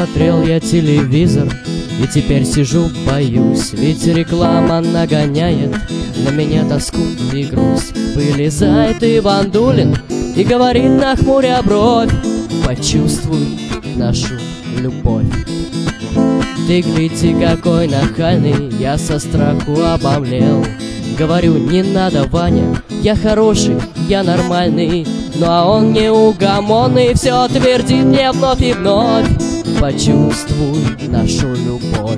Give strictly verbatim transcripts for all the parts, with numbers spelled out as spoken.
Смотрел я телевизор и теперь сижу, боюсь, ведь реклама нагоняет на меня тоску и грусть. Вылезает Иван Дулин и говорит, нахмуря бровь: почувствуй нашу любовь. Ты гляди, какой нахальный, я со страху обомлел. Говорю, не надо, Ваня, я хороший, я нормальный. Ну а он неугомонный, все твердит мне вновь и вновь: почувствуй нашу любовь.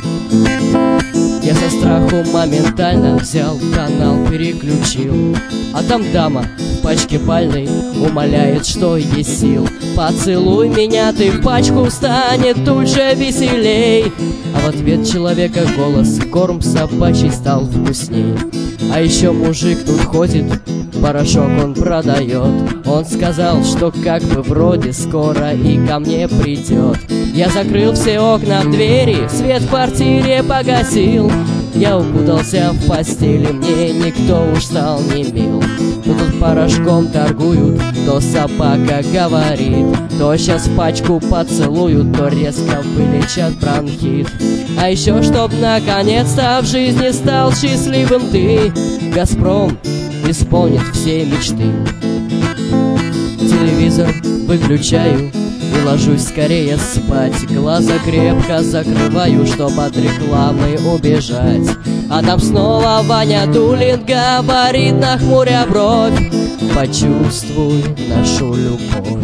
Я со страху моментально взял канал, переключил, а там дама в пачке бальной умоляет, что есть сил: поцелуй меня ты в пачку, станет тут же веселей. А в ответ человека голос: корм собачий стал вкусней. А еще мужик тут ходит, порошок он продает. Он сказал, что как бы вроде скоро и ко мне придет. Я закрыл все окна, двери, свет в квартире погасил. Я укутался в постели, мне никто уж стал не мил. Но тут порошком торгуют, то собака говорит, то сейчас пачку поцелуют, то резко вылечат бронхит. А еще чтоб наконец-то в жизни стал счастливым ты, Газпром исполнит все мечты. Телевизор выключаю и ложусь скорее спать. Глаза крепко закрываю, чтоб от рекламы убежать. А там снова Ваня Дулин говорит, нахмуря бровь: почувствуй нашу любовь.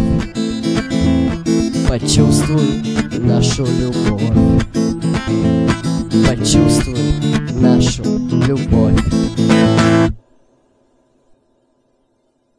Почувствуй нашу любовь. Почувствуй нашу любовь.